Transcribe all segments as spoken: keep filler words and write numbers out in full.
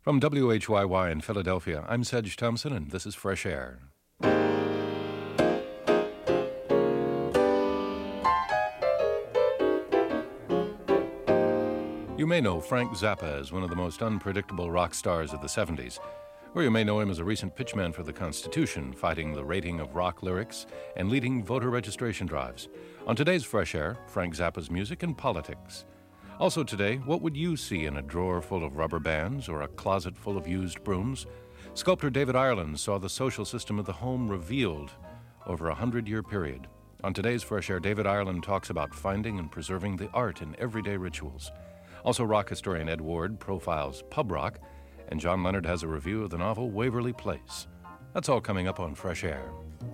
From W H Y Y in Philadelphia, I'm Sedge Thompson, and this is Fresh Air. You may know Frank Zappa as one of the most unpredictable rock stars of the seventies, or you may know him as a recent pitchman for the Constitution, fighting the rating of rock lyrics and leading voter registration drives. On today's Fresh Air, Frank Zappa's music and politics. Also today, what would you see in a drawer full of rubber bands or a closet full of used brooms? Sculptor David Ireland saw the social system of the home revealed over a hundred-year period. On today's Fresh Air, David Ireland talks about finding and preserving the art in everyday rituals. Also, rock historian Ed Ward profiles pub rock, and John Leonard has a review of the novel Waverly Place. That's all coming up on Fresh Air.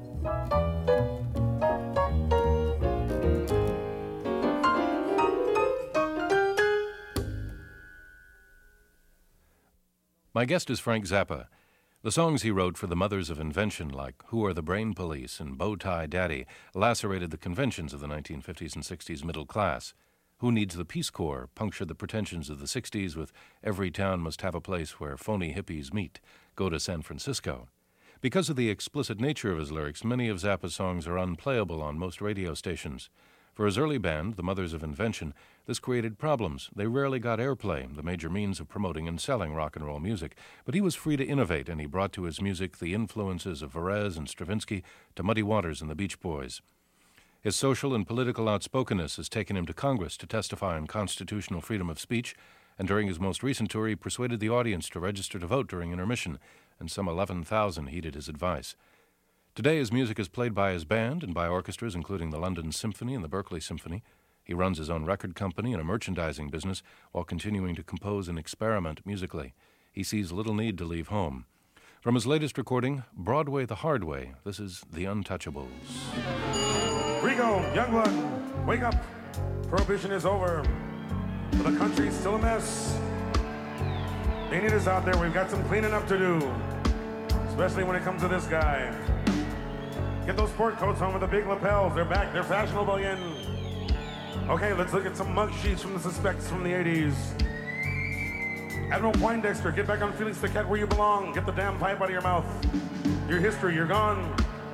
My guest is Frank Zappa. The songs he wrote for the mothers of invention, like Who Are the Brain Police and Bow Tie Daddy, lacerated the conventions of the nineteen fifties and sixties middle class. Who Needs the Peace Corps punctured the pretensions of the sixties with Every Town Must Have a Place Where Phony Hippies Meet. Go to San Francisco. Because of the explicit nature of his lyrics, many of Zappa's songs are unplayable on most radio stations. For his early band, the Mothers of Invention, this created problems. They rarely got airplay, the major means of promoting and selling rock and roll music. But he was free to innovate, and he brought to his music the influences of Varese and Stravinsky to Muddy Waters and the Beach Boys. His social and political outspokenness has taken him to Congress to testify on constitutional freedom of speech, and during his most recent tour, he persuaded the audience to register to vote during intermission, and some eleven thousand heeded his advice. Today, his music is played by his band and by orchestras, including the London Symphony and the Berkeley Symphony. He runs his own record company and a merchandising business while continuing to compose and experiment musically. He sees little need to leave home. From his latest recording, Broadway the Hard Way, this is The Untouchables. Rigo, Youngblood, wake up. Prohibition is over, but the country's still a mess. They need us out there. We've got some cleaning up to do, especially when it comes to this guy. Get those sport coats on with the big lapels. They're back. They're fashionable again. Okay, let's look at some mug sheets from the suspects from the eighties. Admiral Poindexter, get back on Felix the Cat where you belong. Get the damn pipe out of your mouth. Your history, you're gone.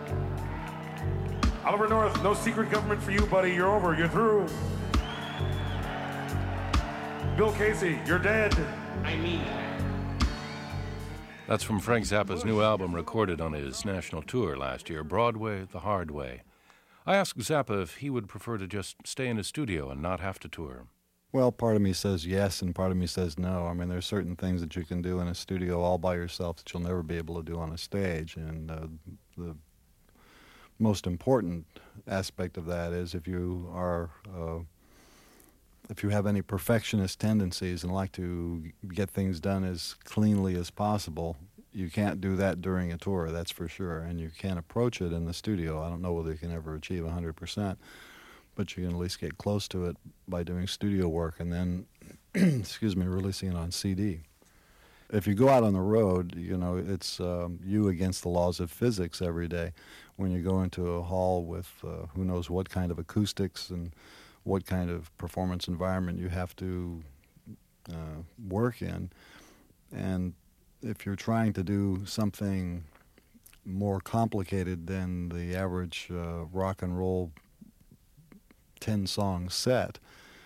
Oliver North, no secret government for you, buddy. You're over. You're through. Bill Casey, you're dead. I mean That's from Frank Zappa's new album recorded on his national tour last year, Broadway the Hard Way. I asked Zappa if he would prefer to just stay in his studio and not have to tour. Well, part of me says yes, and part of me says no. I mean, there's certain things that you can do in a studio all by yourself that you'll never be able to do on a stage. And uh, the most important aspect of that is if you are, uh, if you have any perfectionist tendencies and like to get things done as cleanly as possible, you can't do that during a tour, that's for sure. And you can't approach it in the studio. I don't know whether you can ever achieve one hundred percent. But you can at least get close to it by doing studio work and then, excuse me, releasing it on C D. If you go out on the road, you know, it's um, you against the laws of physics every day. When you go into a hall with uh, who knows what kind of acoustics and what kind of performance environment you have to uh, work in. And if you're trying to do something more complicated than the average uh, rock and roll ten-song set,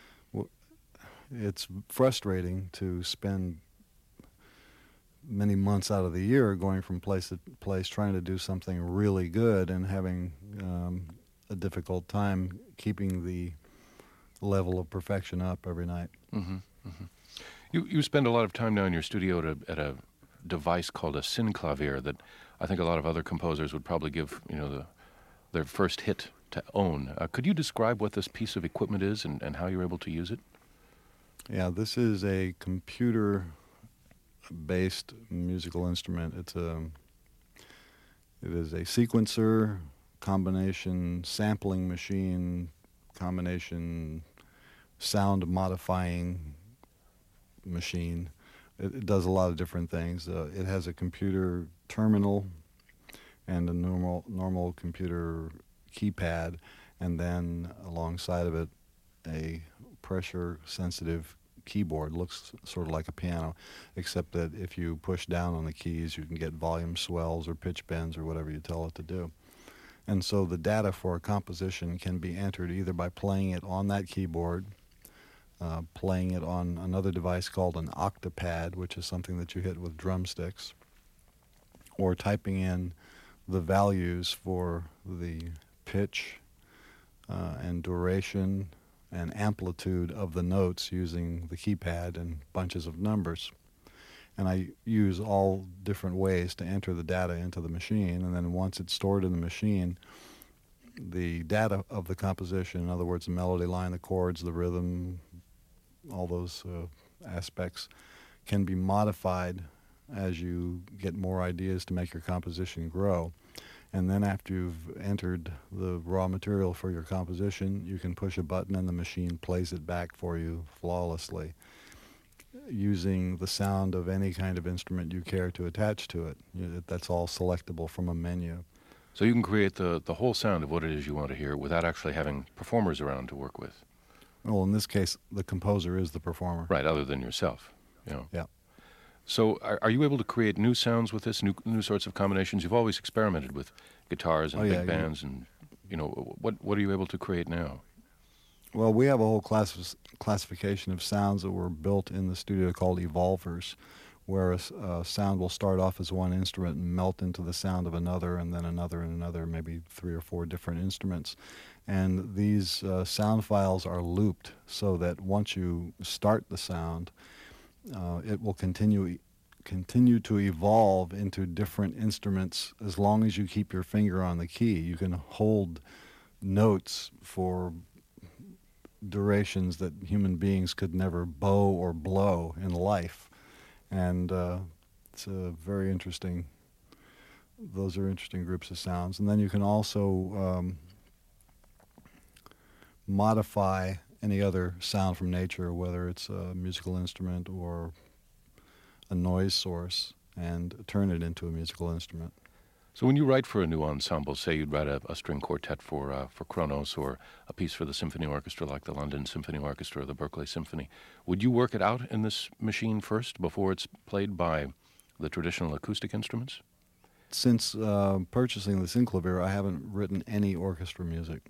it's frustrating to spend many months out of the year going from place to place trying to do something really good and having um, a difficult time keeping the level of perfection up every night. Mm-hmm, mm-hmm. You you spend a lot of time now in your studio at a, at a device called a synclavier that I think a lot of other composers would probably give, you know, the their first hit to own. Uh, could you describe what this piece of equipment is and, and how you're able to use it? Yeah, this is a computer-based musical instrument. It's a, it is a sequencer, combination sampling machine, combination sound modifying machine. It, it does a lot of different things. Uh, it has a computer terminal and a normal normal computer keypad, and then alongside of it a pressure-sensitive keyboard. Looks sort of like a piano, except that if you push down on the keys, you can get volume swells or pitch bends or whatever you tell it to do. And so the data for a composition can be entered either by playing it on that keyboard, uh, playing it on another device called an octapad, which is something that you hit with drumsticks, or typing in the values for the pitch uh, and duration and amplitude of the notes using the keypad and bunches of numbers. And I use all different ways to enter the data into the machine, and then once it's stored in the machine, the data of the composition, in other words, the melody line, the chords, the rhythm, all those uh, aspects, can be modified as you get more ideas to make your composition grow. And then after you've entered the raw material for your composition, you can push a button and the machine plays it back for you flawlessly, using the sound of any kind of instrument you care to attach to it. You- That's all selectable from a menu. So you can create the, the whole sound of what it is you want to hear without actually having performers around to work with. Well, in this case, the composer is the performer. Right, other than yourself. You know. Yeah. So are, are you able to create new sounds with this, new new sorts of combinations? You've always experimented with guitars and Oh, yeah, big you- bands, and you know what what are you able to create now? Well, we have a whole class classification of sounds that were built in the studio called evolvers, where a, s- a sound will start off as one instrument and melt into the sound of another, and then another and another, maybe three or four different instruments. And these uh, sound files are looped so that once you start the sound, uh, it will continue continue to evolve into different instruments as long as you keep your finger on the key. You can hold notes for durations that human beings could never bow or blow in life. And uh, it's a very interesting, those are interesting groups of sounds. And then you can also um, modify any other sound from nature, whether it's a musical instrument or a noise source, and turn it into a musical instrument. So when you write for a new ensemble, say you'd write a, a string quartet for uh, for Kronos, or a piece for the symphony orchestra like the London Symphony Orchestra or the Berkeley Symphony, would you work it out in this machine first before it's played by the traditional acoustic instruments? Since uh, purchasing the synclavier, I haven't written any orchestra music.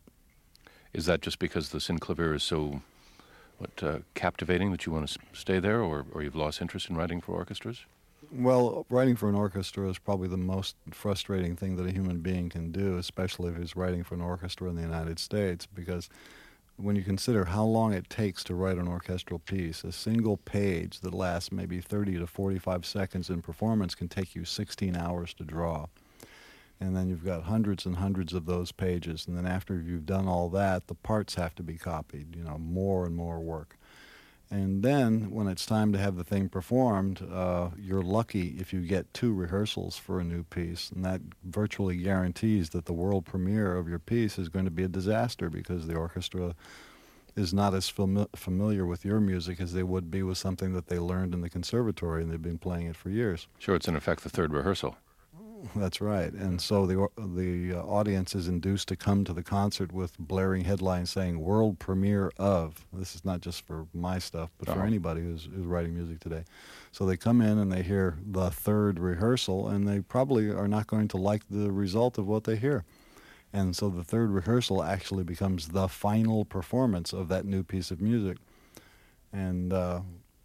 Is that just because the synclavier is so what, uh, captivating that you want to s- stay there, or, or you've lost interest in writing for orchestras? Well, writing for an orchestra is probably the most frustrating thing that a human being can do, especially if he's writing for an orchestra in the United States, because when you consider how long it takes to write an orchestral piece, a single page that lasts maybe thirty to forty-five seconds in performance can take you sixteen hours to draw. And then you've got hundreds and hundreds of those pages, and then after you've done all that, the parts have to be copied, you know, more and more work. And then, when it's time to have the thing performed, uh, you're lucky if you get two rehearsals for a new piece, and that virtually guarantees that the world premiere of your piece is going to be a disaster, because the orchestra is not as fami- familiar with your music as they would be with something that they learned in the conservatory, and they've been playing it for years. Sure, it's in effect the third rehearsal. That's right. And so the or- the uh, audience is induced to come to the concert with blaring headlines saying "World Premiere of." This is not just for my stuff, but for Uh-huh. anybody who's, who's writing music today. So they come in and they hear the third rehearsal, and they probably are not going to like the result of what they hear. And so the third rehearsal actually becomes the final performance of that new piece of music. And uh,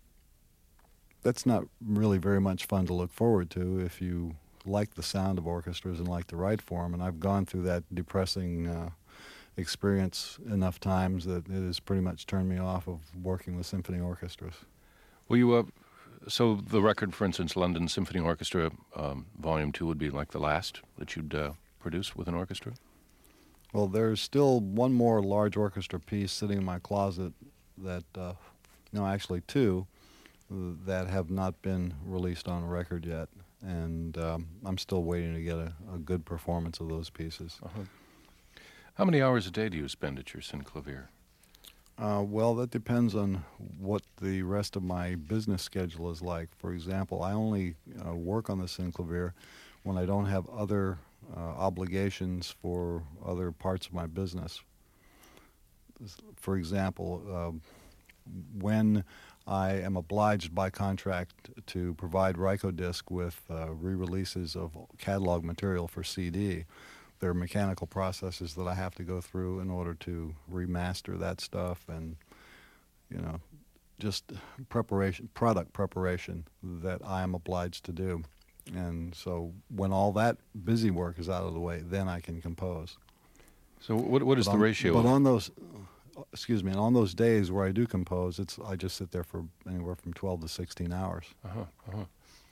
that's not really very much fun to look forward to if you like the sound of orchestras and like to write for them. And I've gone through that depressing uh, experience enough times that it has pretty much turned me off of working with symphony orchestras. Well, you, uh, so the record, for instance, London Symphony Orchestra, um, Volume Two, would be like the last that you'd uh, produce with an orchestra? Well, there's still one more large orchestra piece sitting in my closet that, uh, no, actually two, uh, that have not been released on record yet. And um, I'm still waiting to get a, a good performance of those pieces. Uh-huh. How many hours a day do you spend at your synclavier? Uh, well, that depends on what the rest of my business schedule is like. For example, I only uh, work on the synclavier when I don't have other uh, obligations for other parts of my business. For example, um when I am obliged by contract to provide Rykodisc with uh, re-releases of catalog material for C D, there are mechanical processes that I have to go through in order to remaster that stuff, and, you know, just preparation, product preparation that I am obliged to do. And so when all that busy work is out of the way, then I can compose. So what what is but the on, ratio? But on those, excuse me, and on those days where I do compose, it's I just sit there for anywhere from twelve to sixteen hours. Uh-huh, uh-huh.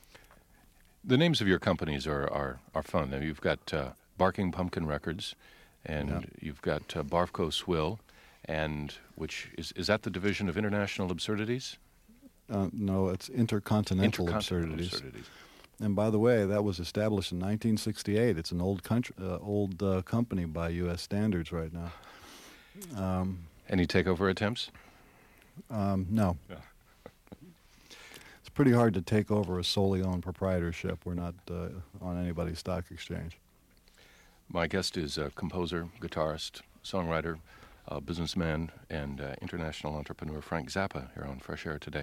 The names of your companies are are, are fun. Now, you've got uh, Barking Pumpkin Records, and Yeah. you've got uh, Barfco Swill, and which is is that the division of International Absurdities? Uh, no, it's Intercontinental, Intercontinental Absurdities. Absurdities. And by the way, that was established in nineteen sixty-eight. It's an old country, uh, old uh, company by U S standards right now. Um, Any takeover attempts? um, no. Yeah. It's pretty hard to take over a solely owned proprietorship. We're not uh, on anybody's stock exchange. My guest is a composer, guitarist, songwriter, uh, businessman, and uh, international entrepreneur Frank Zappa here on Fresh Air today.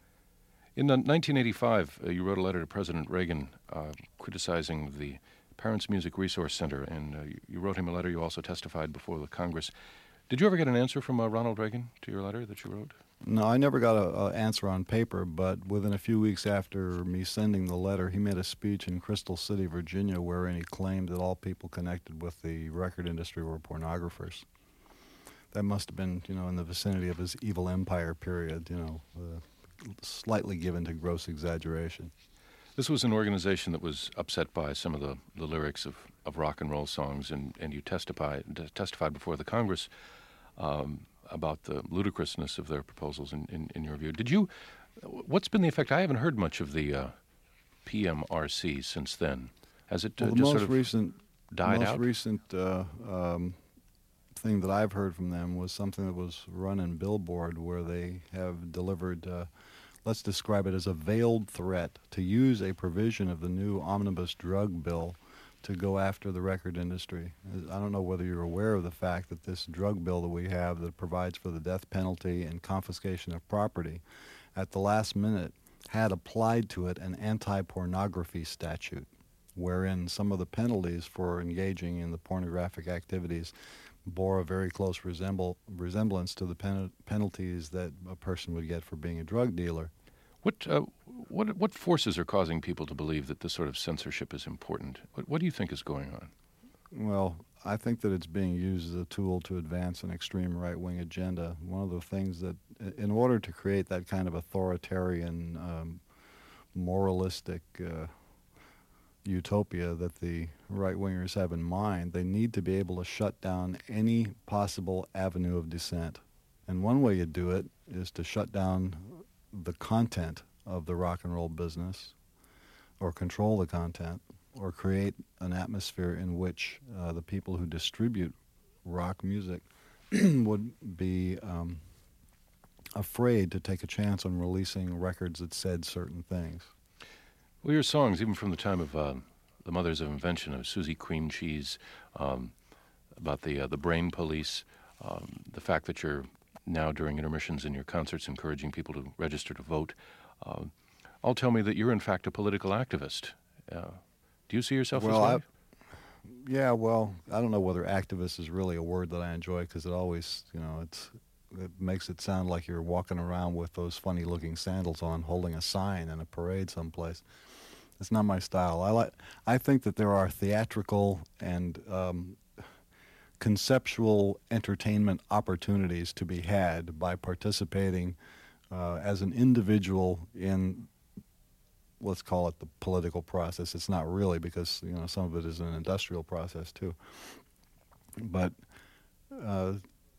In uh, nineteen eighty-five, uh, you wrote a letter to President Reagan uh, criticizing the Parents Music Resource Center, and uh, you, you wrote him a letter. You also testified before the Congress. Did you ever get an answer from uh, Ronald Reagan to your letter that you wrote? No, I never got an answer on paper, but within a few weeks after me sending the letter, he made a speech in Crystal City, Virginia, wherein he claimed that all people connected with the record industry were pornographers. That must have been, you know, in the vicinity of his evil empire period, you know, uh, slightly given to gross exaggeration. This was an organization that was upset by some of the, the lyrics of, of rock and roll songs, and, and you testified, testified before the Congress um, about the ludicrousness of their proposals in, in, in your view. Did you, what's been the effect? I haven't heard much of the uh, P M R C since then. Has it uh, Well, the just most sort of recent, died most out? recent uh, um, thing that I've heard from them was something that was run in Billboard, where they have delivered, uh, let's describe it as a veiled threat to use a provision of the new omnibus drug bill to go after the record industry. I don't know whether you're aware of the fact that this drug bill that we have that provides for the death penalty and confiscation of property, at the last minute had applied to it an anti-pornography statute, wherein some of the penalties for engaging in the pornographic activities bore a very close resemble, resemblance to the pen, penalties that a person would get for being a drug dealer. What, uh, what, what forces are causing people to believe that this sort of censorship is important? What, what do you think is going on? Well, I think that it's being used as a tool to advance an extreme right-wing agenda. One of the things that, in order to create that kind of authoritarian, um, moralistic uh, utopia that the right-wingers have in mind, they need to be able to shut down any possible avenue of dissent. And one way you do it is to shut down the content of the rock and roll business, or control the content, or create an atmosphere in which uh, the people who distribute rock music would be um, afraid to take a chance on releasing records that said certain things. Well, your songs, even from the time of uh, the Mothers of Invention, of Susie Cream Cheese, um, about the uh, the brain police, um, the fact that you're now during intermissions in your concerts encouraging people to register to vote, uh, all tell me that you're in fact a political activist. Uh, do you see yourself Well, as one? I, yeah, well, I don't know whether activist is really a word that I enjoy, because it always, you know, it's it makes it sound like you're walking around with those funny-looking sandals on, holding a sign in a parade someplace. It's not my style. I like. I think that there are theatrical and um, conceptual entertainment opportunities to be had by participating uh, as an individual in, let's call it the political process. It's not really, because, you know, some of it is an industrial process too. But uh,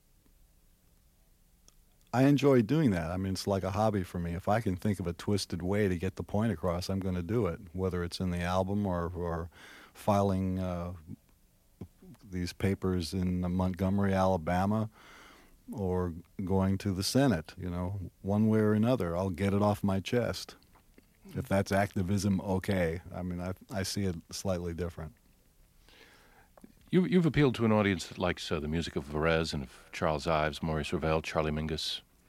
I enjoy doing that. I mean, it's like a hobby for me. If I can think of a twisted way to get the point across, I'm going to do it, whether it's in the album or, or filing uh, these papers in Montgomery, Alabama, or going to the Senate. You know, one way or another, I'll get it off my chest. If that's activism, okay. I mean, I, I see it slightly different. You, you've appealed to an audience that likes uh, the music of Varese and of Charles Ives, Maurice Ravel, Charlie Mingus.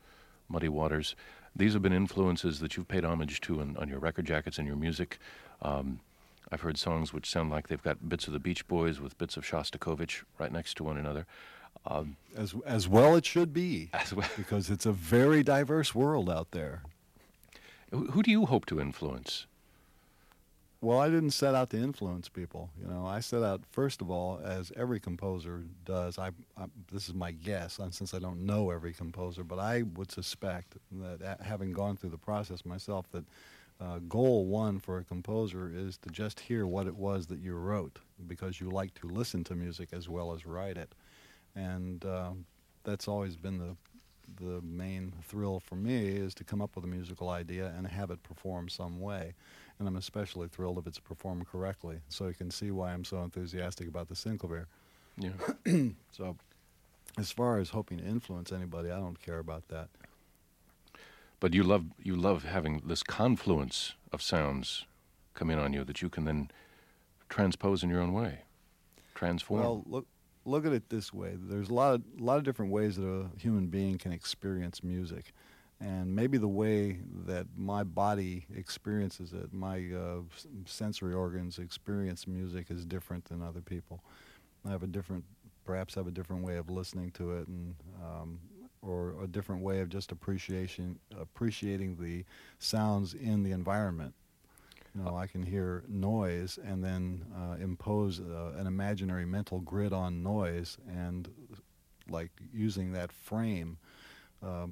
Muddy Waters. These have been influences that you've paid homage to on, on your record jackets and your music. Um, I've heard songs which sound like they've got bits of the Beach Boys with bits of Shostakovich right next to one another. Um, as as well it should be, as well. Because it's a very diverse world out there. Who, who do you hope to influence? Well, I didn't set out to influence people. You know, I set out, first of all, as every composer does. I, I this is my guess, and since I don't know every composer, but I would suspect that, having gone through the process myself, that uh, goal one for a composer is to just hear what it was that you wrote, because you like to listen to music as well as write it, and um, that's always been the the main thrill for me, is to come up with a musical idea and have it perform some way. And I'm especially thrilled if it's performed correctly. So you can see why I'm so enthusiastic about the Synclavier. Yeah. So as far as hoping to influence anybody, I don't care about that. But you love you love having this confluence of sounds come in on you that you can then transpose in your own way, transform. Well, look look at it this way. There's a lot of, a lot of different ways that a human being can experience music. And maybe the way that my body experiences it, my uh, sensory organs experience music, is different than other people. I have a different, perhaps have a different way of listening to it, and um, or a different way of just appreciation, appreciating the sounds in the environment. You know, I can hear noise and then uh, impose uh, an imaginary mental grid on noise, and like using that frame. Um,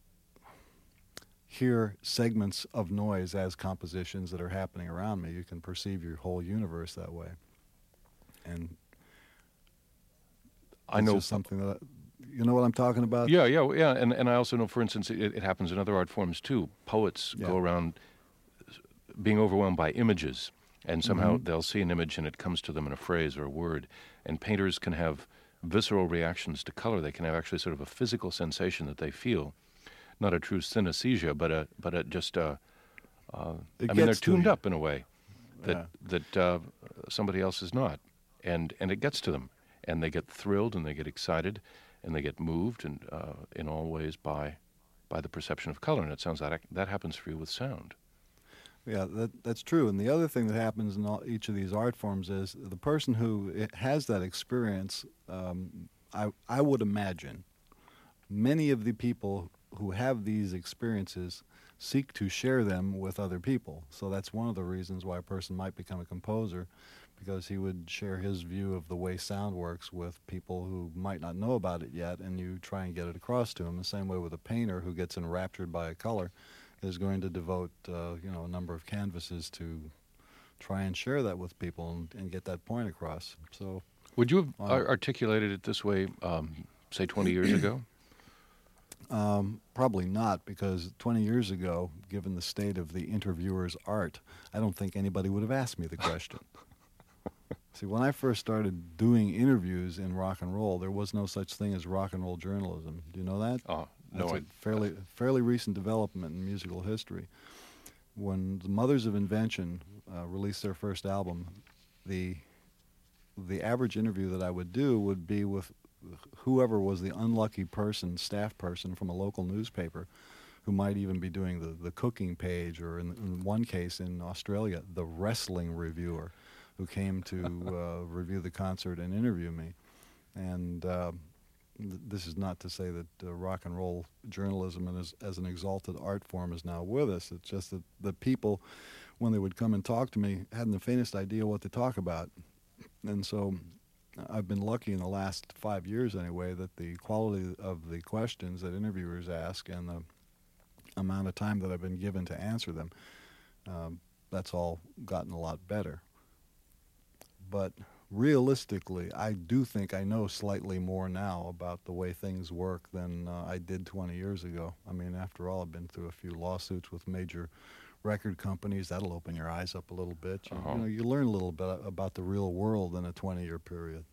hear segments of noise as compositions that are happening around me. You can perceive your whole universe that way. And I know just something that I, you know what I'm talking about? Yeah, yeah, yeah. And and I also know, for instance, it, it happens in other art forms too. Poets Yeah. go around being overwhelmed by images, and somehow Mhm. they'll see an image and it comes to them in a phrase or a word. And painters can have visceral reactions to color. They can have actually sort of a physical sensation that they feel. Not a true synesthesia, but a but a just a. Uh, It I mean, they're gets to tuned you. up in a way that Yeah. that uh, somebody else is not, and and it gets to them, and they get thrilled and they get excited, and they get moved, and uh, in all ways by by the perception of color. And it sounds like that happens for you with sound. Yeah, that, that's true. And the other thing that happens in all, each of these art forms is the person who i- has that experience, um, I, I would imagine, many of the people who have these experiences seek to share them with other people. So that's one of the reasons why a person might become a composer, because he would share his view of the way sound works with people who might not know about it yet, and you try and get it across to them. The same way with a painter who gets enraptured by a color is going to devote uh, you know, a number of canvases to try and share that with people and, and get that point across. So Would you have Wow. ar- articulated it this way, um, say, twenty years ago? Um, probably not, because twenty years ago, given the state of the interviewer's art, I don't think anybody would have asked me the question. See, when I first started doing interviews in rock and roll, there was no such thing as rock and roll journalism. Do you know that? Oh, no, That's I, a fairly, fairly recent development in musical history. When the Mothers of Invention uh, released their first album, the the average interview that I would do would be with whoever was the unlucky person, staff person from a local newspaper, who might even be doing the, the cooking page, or in, in one case in Australia, the wrestling reviewer, who came to uh, review the concert and interview me. And uh, th- this is not to say that uh, rock and roll journalism and as, as an exalted art form is now with us. It's just that the people, when they would come and talk to me, hadn't the faintest idea what to talk about. And so I've been lucky in the last five years anyway that the quality of the questions that interviewers ask and the amount of time that I've been given to answer them, um, that's all gotten a lot better. But realistically, I do think I know slightly more now about the way things work than uh, I did twenty years ago. I mean, after all, I've been through a few lawsuits with major record companies. That'll open your eyes up a little bit. You, Uh-huh. you know, you learn a little bit about the real world in a twenty-year period.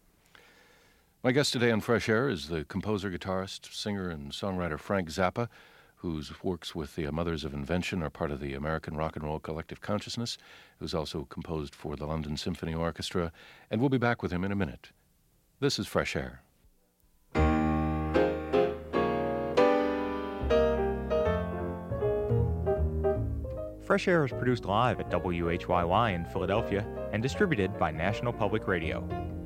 My guest today on Fresh Air is the composer, guitarist, singer, and songwriter Frank Zappa, whose works with the Mothers of Invention are part of the American Rock and Roll Collective Consciousness, who's also composed for the London Symphony Orchestra, and we'll be back with him in a minute. This is Fresh Air. Fresh Air is produced live at W H Y Y in Philadelphia and distributed by National Public Radio.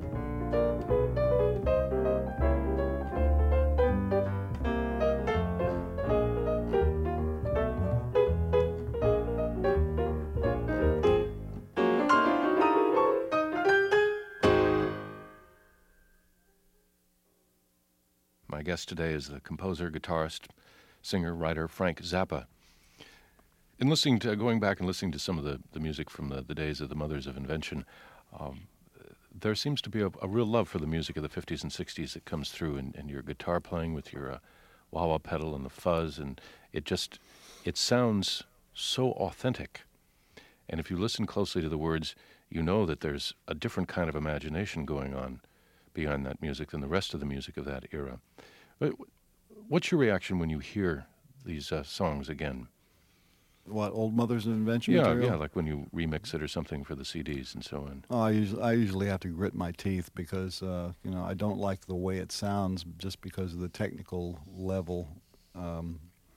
My guest today is the composer, guitarist, singer, writer Frank Zappa. In listening to, going back and listening to some of the, the music from the, the days of the Mothers of Invention, um, there seems to be a, a real love for the music of the fifties and sixties that comes through in, in your guitar playing with your uh, wah-wah pedal and the fuzz, and it just, it sounds so authentic. And if you listen closely to the words, you know that there's a different kind of imagination going on behind that music than the rest of the music of that era. But what's your reaction when you hear these uh, songs again? What, old Mothers of Invention Yeah, material? yeah, like when you remix it or something for the C Ds and so on. Oh, I usually, I usually have to grit my teeth because, uh, you know, I don't like the way it sounds just because of the technical level um,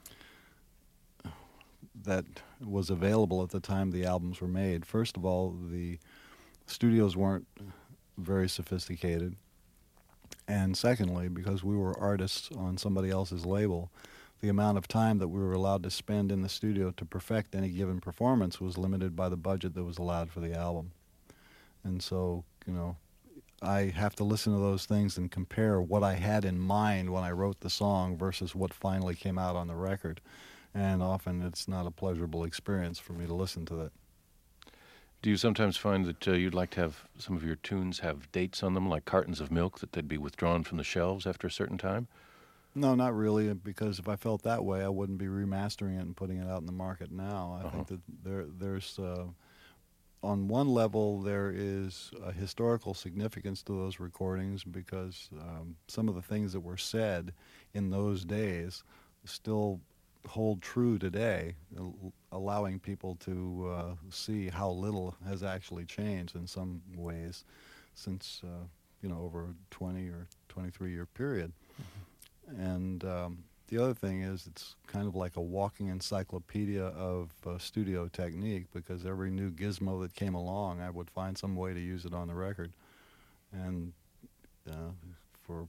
that was available at the time the albums were made. First of all, the studios weren't very sophisticated. And secondly, because we were artists on somebody else's label, the amount of time that we were allowed to spend in the studio to perfect any given performance was limited by the budget that was allowed for the album. And so, you know, I have to listen to those things and compare what I had in mind when I wrote the song versus what finally came out on the record. And often it's not a pleasurable experience for me to listen to that. Do you sometimes find that uh, you'd like to have some of your tunes have dates on them, like cartons of milk, that they'd be withdrawn from the shelves after a certain time? No, not really, because if I felt that way, I wouldn't be remastering it and putting it out in the market now. I Uh-huh. think that there, there's, uh, on one level, there is a historical significance to those recordings because um, some of the things that were said in those days still hold true today, al- allowing people to uh, see how little has actually changed in some ways since, uh, you know, over a twenty or twenty-three year period. And um, the other thing is it's kind of like a walking encyclopedia of uh, studio technique because every new gizmo that came along, I would find some way to use it on the record. And uh, for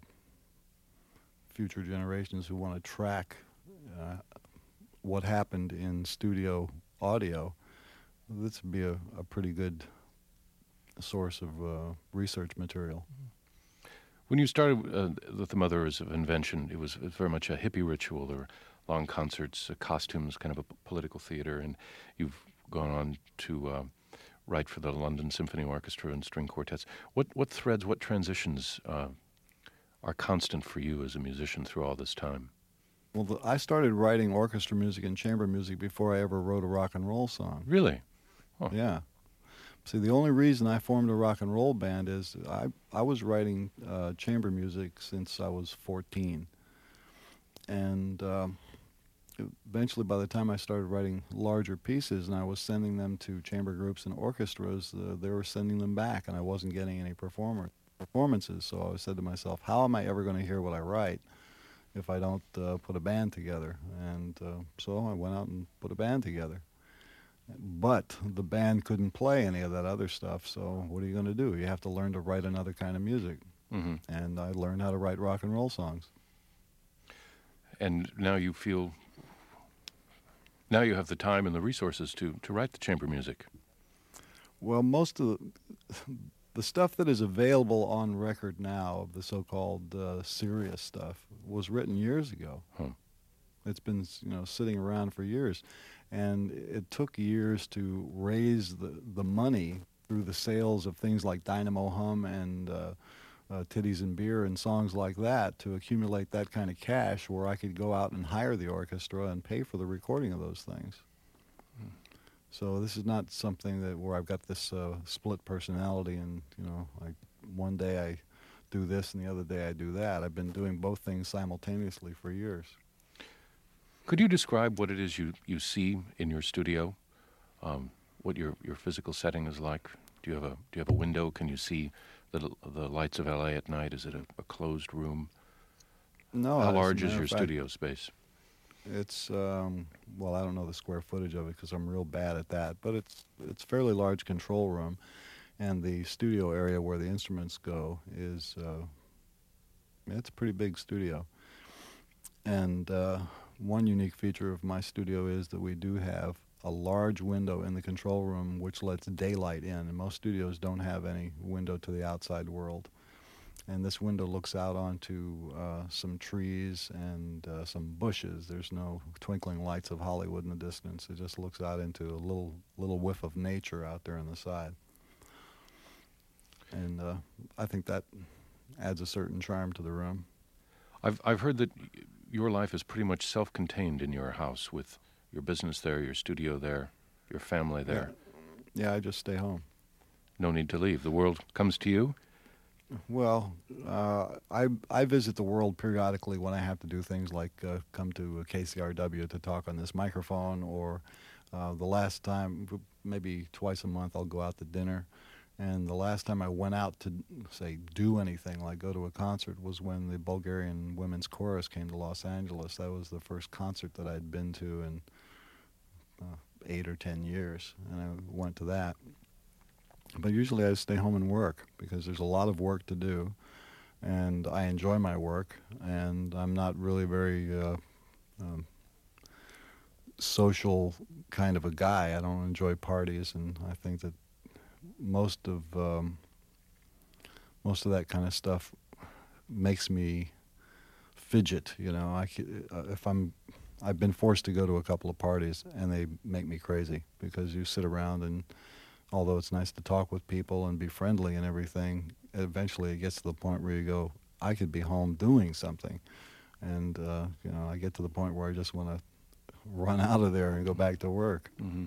future generations who want to track uh, what happened in studio audio, this would be a, a pretty good source of uh, research material. When you started uh, with the Mothers of Invention, it was, it was very much a hippie ritual. There were long concerts, uh, costumes, kind of a p- political theater, and you've gone on to uh, write for the London Symphony Orchestra and string quartets. What what threads, what transitions uh, are constant for you as a musician through all this time? Well, the, I started writing orchestra music and chamber music before I ever wrote a rock and roll song. Really? Oh. Yeah. See, the only reason I formed a rock and roll band is I, I was writing uh, chamber music since I was fourteen. And um, eventually, by the time I started writing larger pieces and I was sending them to chamber groups and orchestras, uh, they were sending them back, and I wasn't getting any performer performances. So I said to myself, how am I ever going to hear what I write if I don't uh, put a band together? And uh, so I went out and put a band together. But the band couldn't play any of that other stuff, so what are you going to do? You have to learn to write another kind of music. Mm-hmm. And I learned how to write rock and roll songs. And now you feel, now you have the time and the resources to, to write the chamber music. Well, most of the, the stuff that is available on record now, of the so-called uh, serious stuff, was written years ago. Huh. It's been, you know, sitting around for years. And it took years to raise the, the money through the sales of things like Dynamo Hum and uh, uh, Titties and Beer and songs like that to accumulate that kind of cash where I could go out and hire the orchestra and pay for the recording of those things. Hmm. So this is not something that where I've got this uh, split personality and, you know, like one day I do this and the other day I do that. I've been doing both things simultaneously for years. Could you describe what it is you, you see in your studio? Um, what your, your physical setting is like? Do you have a do you have a window? Can you see the the lights of L A at night? Is it a, a closed room? No. How as a large is matter your of fact, studio space? It's, um, well, I don't know the square footage of it because I'm real bad at that, but it's it's a fairly large control room, and the studio area where the instruments go is, uh, it's a pretty big studio. And uh, one unique feature of my studio is that we do have a large window in the control room which lets daylight in, and most studios don't have any window to the outside world. And this window looks out onto uh, some trees and uh, some bushes. There's no twinkling lights of Hollywood in the distance. It just looks out into a little little whiff of nature out there on the side. And uh, I think that adds a certain charm to the room. I've I've heard that your life is pretty much self-contained in your house, with your business there, your studio there, your family there. Yeah, yeah I just stay home. No need to leave. The world comes to you? Well, uh, I I visit the world periodically when I have to do things like uh, come to K C R W to talk on this microphone, or uh, the last time, maybe twice a month, I'll go out to dinner. And the last time I went out to, say, do anything, like go to a concert, was when the Bulgarian Women's Chorus came to Los Angeles. That was the first concert that I'd been to in uh, eight or ten years, and I went to that. But usually I stay home and work because there's a lot of work to do, and I enjoy my work, and I'm not really very uh, um, social kind of a guy. I don't enjoy parties, and I think that most of um, most of that kind of stuff makes me fidget. You know, I uh, if I'm I've been forced to go to a couple of parties, and they make me crazy because you sit around and, although it's nice to talk with people and be friendly and everything, eventually it gets to the point where you go, I could be home doing something. And, uh, you know, I get to the point where I just want to run out of there and go back to work. Mm-hmm.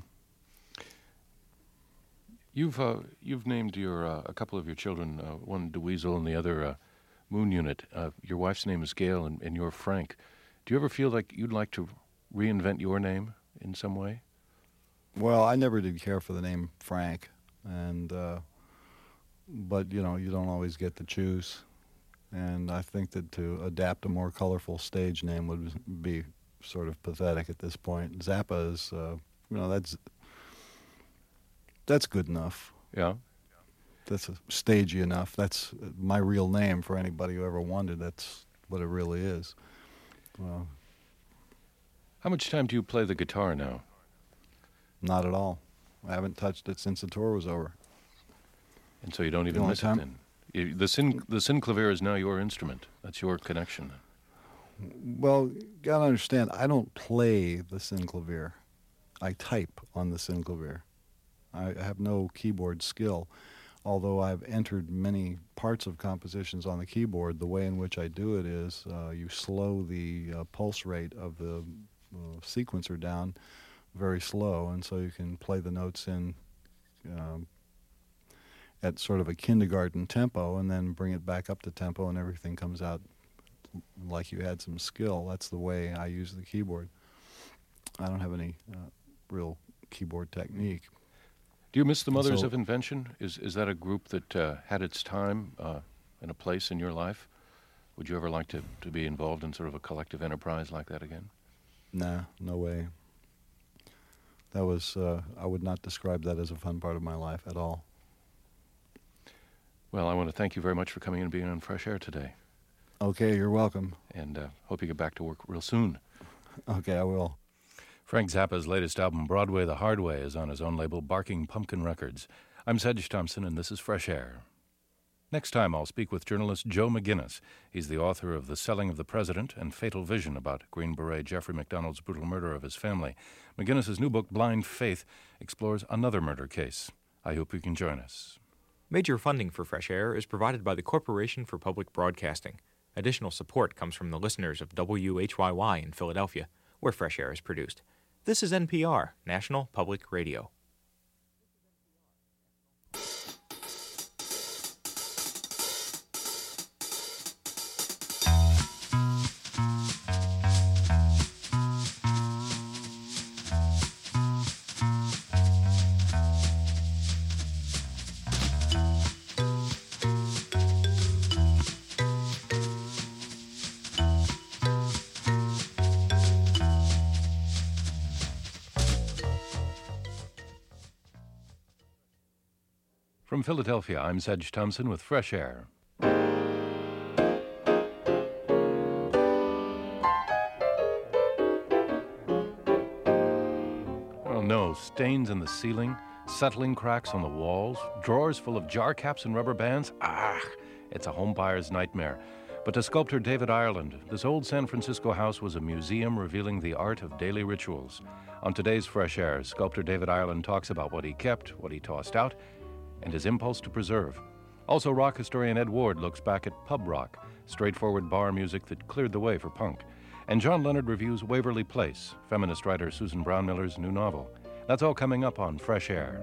You've uh, you've named your uh, a couple of your children, uh, one DeWeasel and the other uh, Moon Unit. Uh, your wife's name is Gail, and, and you're Frank. Do you ever feel like you'd like to reinvent your name in some way? Well, I never did care for the name Frank, and uh, but you know, you don't always get to choose, and I think that to adapt a more colorful stage name would be sort of pathetic at this point. Zappa is, uh, you know, that's that's good enough. Yeah, that's a stagey enough. That's my real name for anybody who ever wondered. That's what it really is. Well, how much time do you play the guitar now? Not at all. I haven't touched it since the tour was over. And so you don't even The only miss time- it then? You, the syn the synclavier is now your instrument. That's your connection. Well, you gotta understand, I don't play the synclavier. I type on the synclavier. I have no keyboard skill. Although I've entered many parts of compositions on the keyboard, the way in which I do it is uh, you slow the uh, pulse rate of the uh, sequencer down very slow, and so you can play the notes in um, at sort of a kindergarten tempo, and then bring it back up to tempo, and everything comes out like you had some skill. That's the way I use the keyboard. I don't have any uh, real keyboard technique. Do you miss the Mothers So- of Invention? Is is that a group that uh, had its time uh, and a place in your life? Would you ever like to, to be involved in sort of a collective enterprise like that again? Nah, no way. That was, uh, I would not describe that as a fun part of my life at all. Well, I want to thank you very much for coming and being on Fresh Air today, Okay, you're welcome. and uh, hope you get back to work real soon. Okay, I will. Frank Zappa's latest album, Broadway the Hard Way, is on his own label, Barking Pumpkin Records. I'm Sedge Thompson, and this is Fresh Air. Next time, I'll speak with journalist Joe McGinnis. He's the author of The Selling of the President and Fatal Vision, about Green Beret Jeffrey MacDonald's brutal murder of his family. McGinnis's new book, Blind Faith, explores another murder case. I hope you can join us. Major funding for Fresh Air is provided by the Corporation for Public Broadcasting. Additional support comes from the listeners of W H Y Y in Philadelphia, where Fresh Air is produced. This is N P R, National Public Radio. From Philadelphia, I'm Sedge Thompson with Fresh Air. Oh no, stains in the ceiling, settling cracks on the walls, drawers full of jar caps and rubber bands. Ah, it's a home buyer's nightmare. But to sculptor David Ireland, this old San Francisco house was a museum revealing the art of daily rituals. On today's Fresh Air, sculptor David Ireland talks about what he kept, what he tossed out, and his impulse to preserve. Also, rock historian Ed Ward looks back at pub rock, straightforward bar music that cleared the way for punk. And John Leonard reviews Waverly Place, feminist writer Susan Brown-Miller's new novel. That's all coming up on Fresh Air.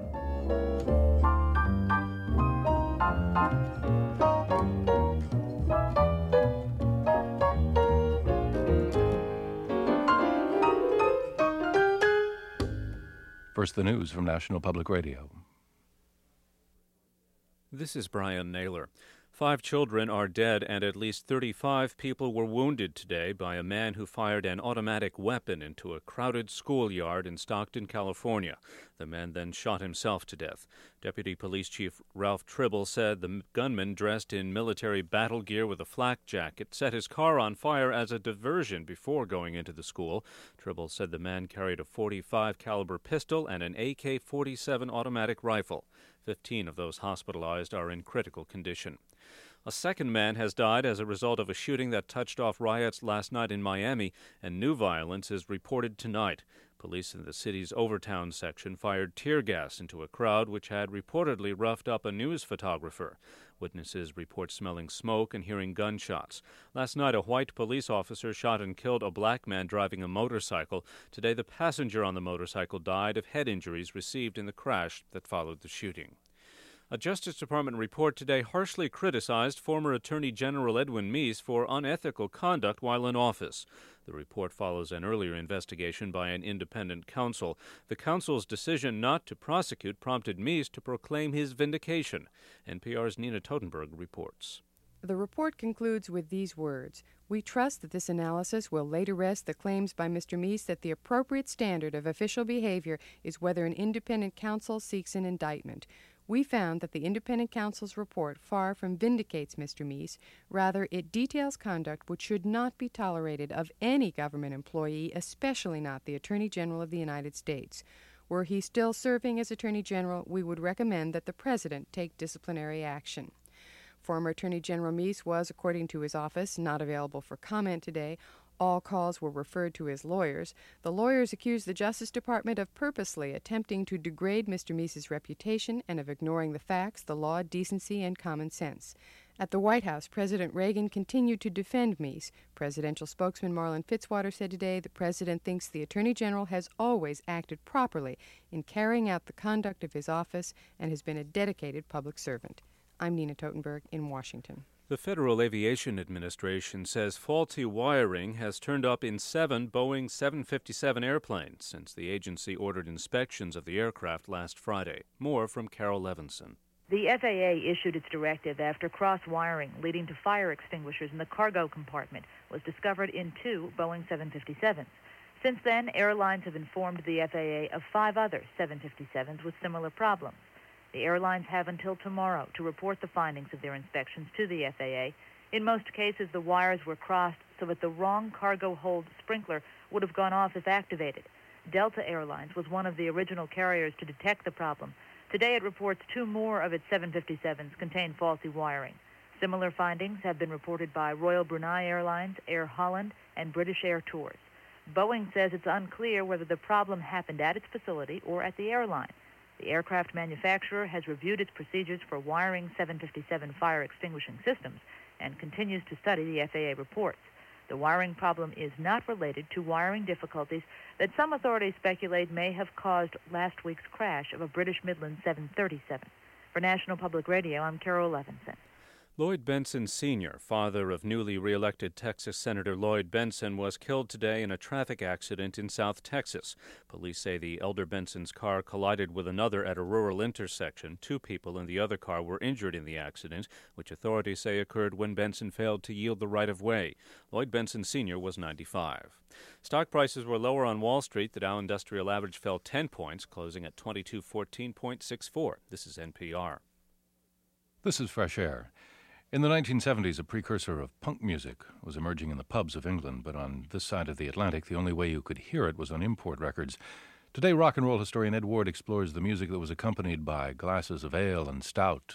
First, the news from National Public Radio. This is Brian Naylor. Five children are dead and at least thirty-five people were wounded today by a man who fired an automatic weapon into a crowded schoolyard in Stockton, California. The man then shot himself to death. Deputy Police Chief Ralph Tribble said the gunman, dressed in military battle gear with a flak jacket, set his car on fire as a diversion before going into the school. Tribble said the man carried a forty-five caliber pistol and an A K forty-seven automatic rifle. Fifteen of those hospitalized are in critical condition. A second man has died as a result of a shooting that touched off riots last night in Miami, and new violence is reported tonight. Police in the city's Overtown section fired tear gas into a crowd which had reportedly roughed up a news photographer. Witnesses report smelling smoke and hearing gunshots. Last night, a white police officer shot and killed a black man driving a motorcycle. Today, the passenger on the motorcycle died of head injuries received in the crash that followed the shooting. A Justice Department report today harshly criticized former Attorney General Edwin Meese for unethical conduct while in office. The report follows an earlier investigation by an independent counsel. The counsel's decision not to prosecute prompted Meese to proclaim his vindication. N P R's Nina Totenberg reports. The report concludes with these words: "We trust that this analysis will later rest the claims by Mister Meese that the appropriate standard of official behavior is whether an independent counsel seeks an indictment. We found that the independent counsel's report far from vindicates Mister Meese. Rather, it details conduct which should not be tolerated of any government employee, especially not the Attorney General of the United States. Were he still serving as Attorney General, we would recommend that the President take disciplinary action." Former Attorney General Meese was, according to his office, not available for comment today. All calls were referred to his lawyers. The lawyers accused the Justice Department of purposely attempting to degrade Mister Meese's reputation and of ignoring the facts, the law, decency, and common sense. At the White House, President Reagan continued to defend Meese. Presidential spokesman Marlin Fitzwater said today the president thinks the Attorney General has always acted properly in carrying out the conduct of his office and has been a dedicated public servant. I'm Nina Totenberg in Washington. The Federal Aviation Administration says faulty wiring has turned up in seven Boeing seven fifty-seven airplanes since the agency ordered inspections of the aircraft last Friday. More from Carol Levinson. The F A A issued its directive after cross-wiring leading to fire extinguishers in the cargo compartment was discovered in two Boeing seven fifty-sevens. Since then, airlines have informed the F A A of five other seven fifty-sevens with similar problems. The airlines have until tomorrow to report the findings of their inspections to the F A A. In most cases, the wires were crossed so that the wrong cargo hold sprinkler would have gone off if activated. Delta Airlines was one of the original carriers to detect the problem. Today it reports two more of its seven fifty-sevens contain faulty wiring. Similar findings have been reported by Royal Brunei Airlines, Air Holland, and British Air Tours. Boeing says it's unclear whether the problem happened at its facility or at the airline. The aircraft manufacturer has reviewed its procedures for wiring seven fifty-seven fire extinguishing systems and continues to study the F A A reports. The wiring problem is not related to wiring difficulties that some authorities speculate may have caused last week's crash of a British Midland seven thirty-seven. For National Public Radio, I'm Carol Levinson. Lloyd Bentsen Senior, father of newly re-elected Texas Senator Lloyd Bentsen, was killed today in a traffic accident in South Texas. Police say the elder Bentsen's car collided with another at a rural intersection. Two people in the other car were injured in the accident, which authorities say occurred when Bentsen failed to yield the right-of-way. Lloyd Bentsen Senior was ninety-five. Stock prices were lower on Wall Street. The Dow Industrial Average fell ten points, closing at twenty-two fourteen point six four. This is N P R. This is Fresh Air. In the nineteen seventies, a precursor of punk music was emerging in the pubs of England, but on this side of the Atlantic, the only way you could hear it was on import records. Today, rock and roll historian Ed Ward explores the music that was accompanied by glasses of ale and stout.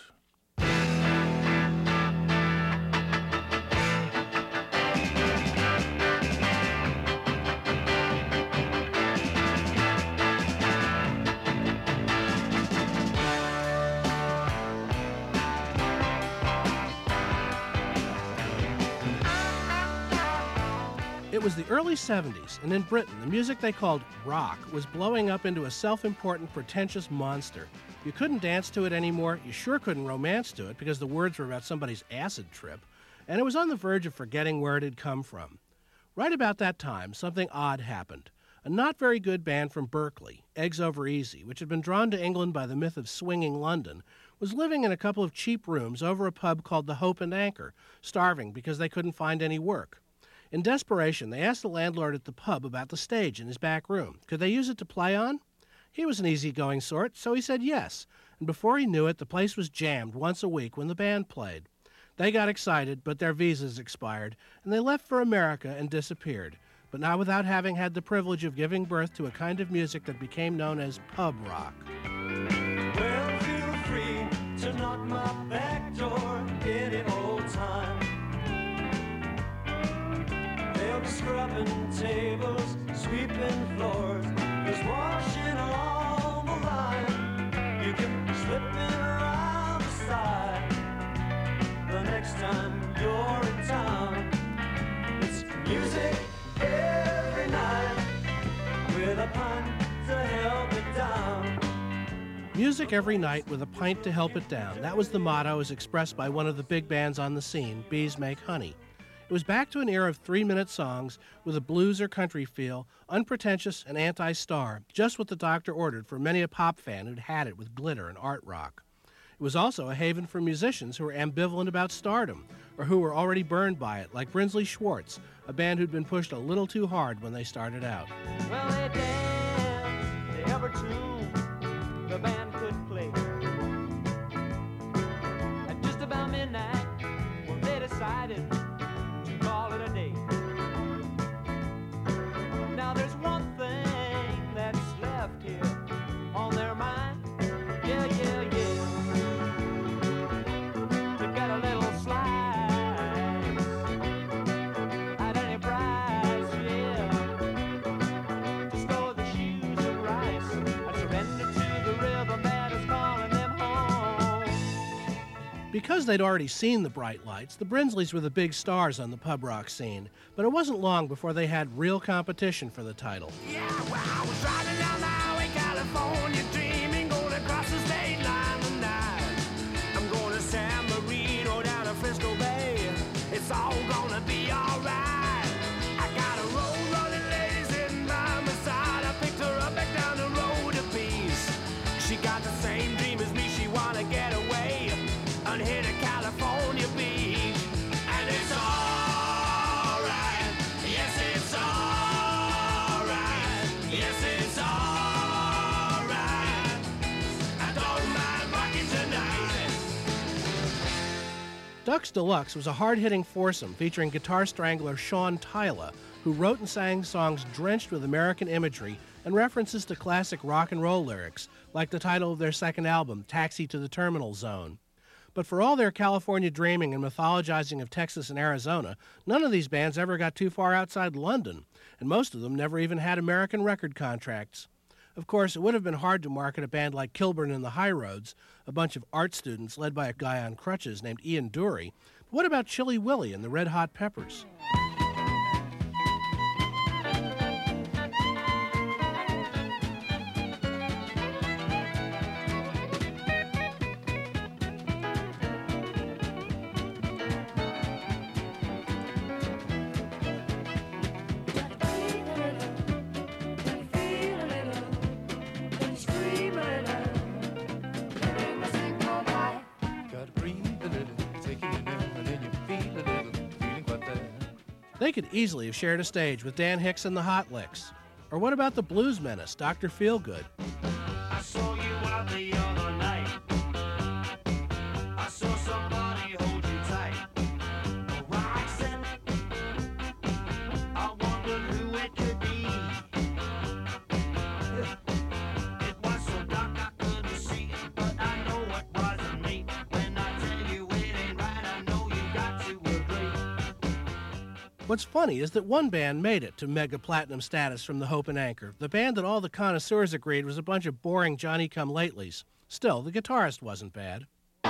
It was the early seventies, and in Britain, the music they called rock was blowing up into a self-important, pretentious monster. You couldn't dance to it anymore, you sure couldn't romance to it because the words were about somebody's acid trip, and it was on the verge of forgetting where it had come from. Right about that time, something odd happened. A not very good band from Berkeley, Eggs Over Easy, which had been drawn to England by the myth of swinging London, was living in a couple of cheap rooms over a pub called the Hope and Anchor, starving because they couldn't find any work. In desperation, they asked the landlord at the pub about the stage in his back room. Could they use it to play on? He was an easygoing sort, so he said yes, and before he knew it, the place was jammed once a week when the band played. They got excited, but their visas expired, and they left for America and disappeared, but not without having had the privilege of giving birth to a kind of music that became known as pub rock. Well, feel free to knock my back door any old time. They'll be scrubbing tables, sweeping floors, just washing along the line. You can slip in around the side the next time you're in town. It's music every night with a pint to help it down. Music every night with a pint to help it down. That was the motto as expressed by one of the big bands on the scene, Bees Make Honey. It was back to an era of three-minute songs with a blues or country feel, unpretentious and anti-star, just what the doctor ordered for many a pop fan who'd had it with glitter and art rock. It was also a haven for musicians who were ambivalent about stardom, or who were already burned by it, like Brinsley Schwarz, a band who'd been pushed a little too hard when they started out. Well, they danced to every tune the band could play. At just about midnight, well, they decided call it a day. Now there's one thing that's left here on their mind. Yeah, yeah, yeah. To get a little slice at any price, yeah. To stow the shoes of rice and surrender to the rhythm that is calling them home. Because they'd already seen the bright lights, the Brinsleys were the big stars on the pub rock scene, but it wasn't long before they had real competition for the title. Yeah, well, I was riding down the highway, California, dreaming, going across the state line tonight. I'm going to San Marino, down to Frisco Bay. It's all gonna be alright. I got a road running lady sitting by my side. I picked her up back down the road a piece. She got the same dream as me, she wanna get away and hit a California beach. And it's alright, yes it's alright, yes it's alright. I don't mind rocking tonight. Ducks Deluxe was a hard-hitting foursome featuring guitar strangler Sean Tyla, who wrote and sang songs drenched with American imagery and references to classic rock and roll lyrics, like the title of their second album, Taxi to the Terminal Zone. But for all their California dreaming and mythologizing of Texas and Arizona, none of these bands ever got too far outside London, and most of them never even had American record contracts. Of course, it would have been hard to market a band like Kilburn and the High Roads, a bunch of art students led by a guy on crutches named Ian Dury. But what about Chilly Willy and the Red Hot Peppers? They could easily have shared a stage with Dan Hicks and the Hot Licks. Or what about the blues menace, Doctor Feelgood? I saw you out the other night. I saw some What's funny is that one band made it to mega platinum status from the Hope and Anchor, the band that all the connoisseurs agreed was a bunch of boring Johnny-come-latelys. Still, the guitarist wasn't bad.